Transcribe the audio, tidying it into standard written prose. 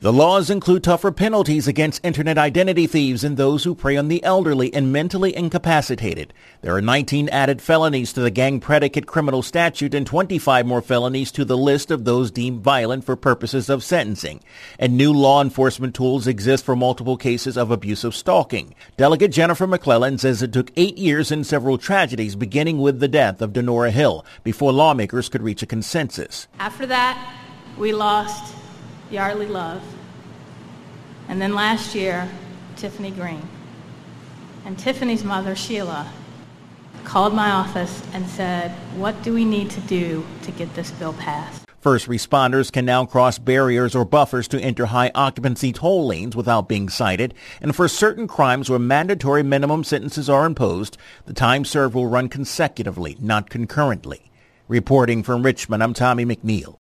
The laws include tougher penalties against internet identity thieves and those who prey on the elderly and mentally incapacitated. There are 19 added felonies to the gang predicate criminal statute and 25 more felonies to the list of those deemed violent for purposes of sentencing. And new law enforcement tools exist for multiple cases of abusive stalking. Delegate Jennifer McClellan says it took 8 years and several tragedies, beginning with the death of Denora Hill, before lawmakers could reach a consensus. After that, we lost Yardley Love, and then last year, Tiffany Green. And Tiffany's mother, Sheila, called my office and said, what do we need to do to get this bill passed? First responders can now cross barriers or buffers to enter high occupancy toll lanes without being cited, and for certain crimes where mandatory minimum sentences are imposed, the time served will run consecutively, not concurrently. Reporting from Richmond, I'm Tommy McNeil.